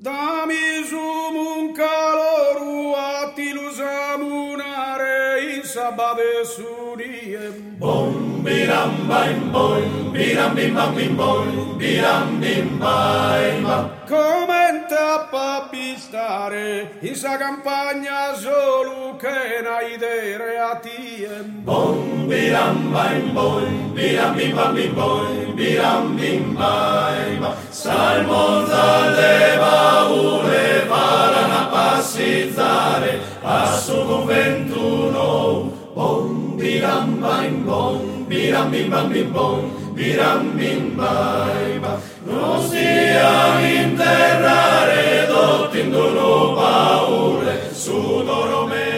Dami sumun caloru atilusamunare in sabade suriem. Bom biram bim bom biram bim bam bim bom biram bim bam. Commenta papistare in sa campagna solo che naidere a tiem. Bom biram bim bam bim bom biram bim bam. Salmon zaleva ule varan a passizzare a su convento nou. Bom biram bim bam bim bom biram bim bam. Non sia interrare dottendo no paure su dorome.